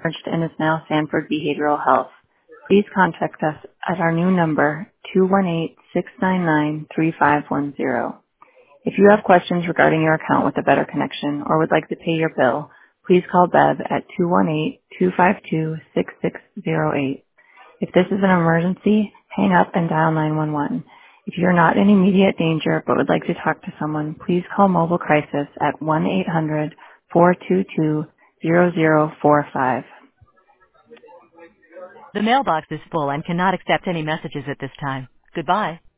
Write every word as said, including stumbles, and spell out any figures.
merged and is now Sanford Behavioral Health. Please contact us at our new number, two one eight, six nine nine, three five one zero. If you have questions regarding your account with a Better Connection or would like to pay your bill, please call Bev at two one eight, two five two, six six zero eight. If this is an emergency, hang up and dial nine one one. If you're not in immediate danger but would like to talk to someone, please call Mobile Crisis at one eight hundred, four two two, zero zero four five. The mailbox is full and cannot accept any messages at this time. Goodbye.